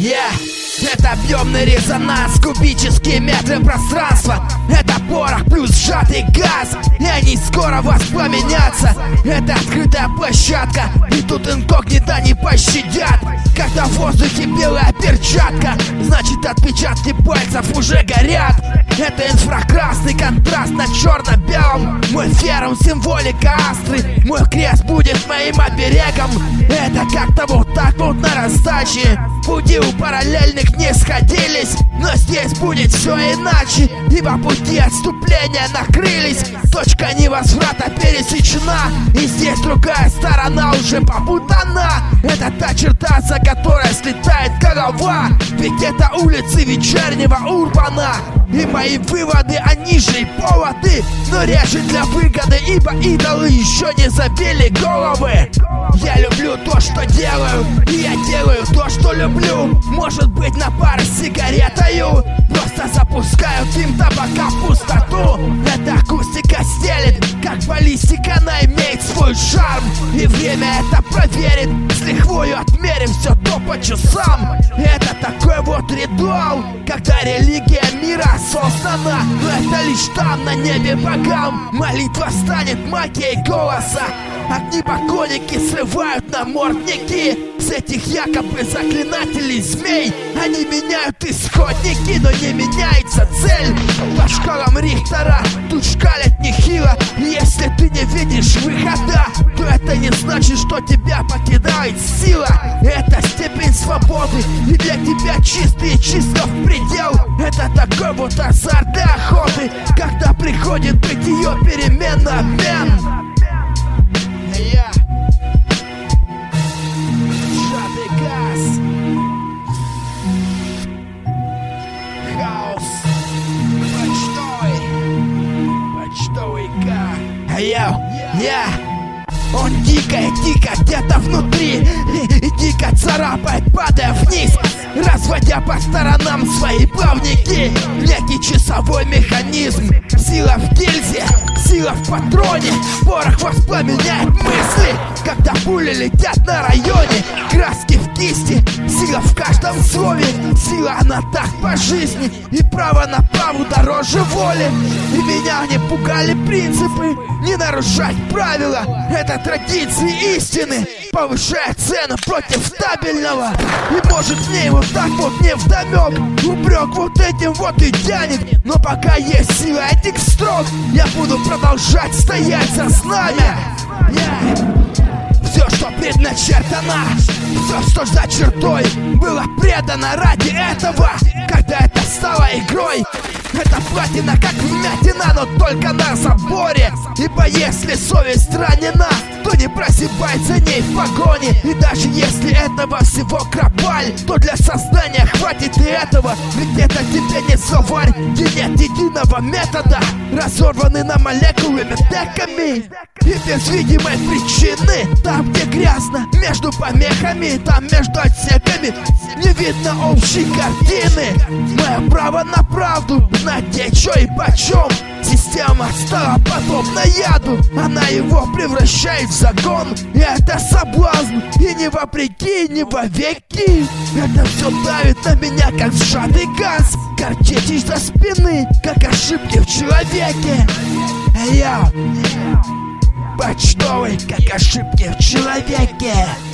Это объемный резонанс, кубические метры пространства. Это порох плюс сжатый газ, и они скоро воспламенятся. Это открытая площадка, и тут инкогнито не пощадят. Когда в воздухе белая перчатка, значит отпечатки пальцев уже горят. Это инфракрасный контраст на черно-белом. Мой ферум символика астры, мой крест будет моим оберегом. Это как-то вот так вот на раздаче. Пути у параллельных не сходились, но здесь будет все иначе, ибо пути отступления накрылись. Точка невозврата пересечена, и здесь другая сторона уже попутана. Это та черта, за которой слетает голова, ведь это улицы вечернего Урбана. И мои выводы, они же и поводы, но реже для выгоды, ибо идолы еще не забили головы. Я люблю то, что делаю, и я делаю то, что люблю. Может быть, на пару с сигаретою, просто запускаю дым табака в пустоту. Эта акустика стелит, как баллистика, она имеет свой шарм, и время это проверит, с лихвою отмерив все то по часам. Это такой вот ритуал, когда религия мира создана, но это лишь там, на небе богам. Молитва станет магией голоса. Огни покойники срывают намордники с этих якобы заклинателей змей. Они меняют исходники, но не меняется цель. По шкалам Рихтера тут шкалят нехило. Если ты не видишь выхода, то это не значит, что тебя покидает сила. Это степень свободы, и для тебя чистый чисто в предел. Это такой вот азарт для охоты, когда приходит быть ее перемена, обмен. Сжатый газ, хаос, почтовый Он дико где-то внутри, и дико царапает, падая вниз, разводя по сторонам свои плавники. Некий часовой механизм, сила в гильзе, сила в патроне, порох воспламеняет мысли. Когда пули летят на районе, краски в кисти, сила в каждом слове. Сила она так по жизни, и право на праву дороже воли. И меня не пугали принципы, не нарушать правила. Это традиции истины, повышая цену против стабильного. И может мне вот так вот невдомек, упрек вот этим вот и тянет. Но пока есть сила этих строк, я буду продолжать стоять за знамя. Все, что предначертано, все, что за чертой, было предано ради этого. Когда это стало игрой, это платина как вмятина, но только на заборе. Ибо если совесть ранена, то не прозябай за ней в погоне. И даже если этого всего кропаль, то для создания хватит и этого. Ведь это тебе не словарь, где нет единого метода, разорваны на молекулы метеками. И без видимой причины, там где грязно, между помехами, там между отсеками, не видно общей картины. Мое право на правду, знать где, чё и почем. Система стала подобна яду, она его превращает в загон. И это соблазн, и не вопреки, не вовеки. Это все давит на меня, как сжатый газ, корчит из-за спины, как ошибки в человеке. Почтовый, как ошибки в человеке.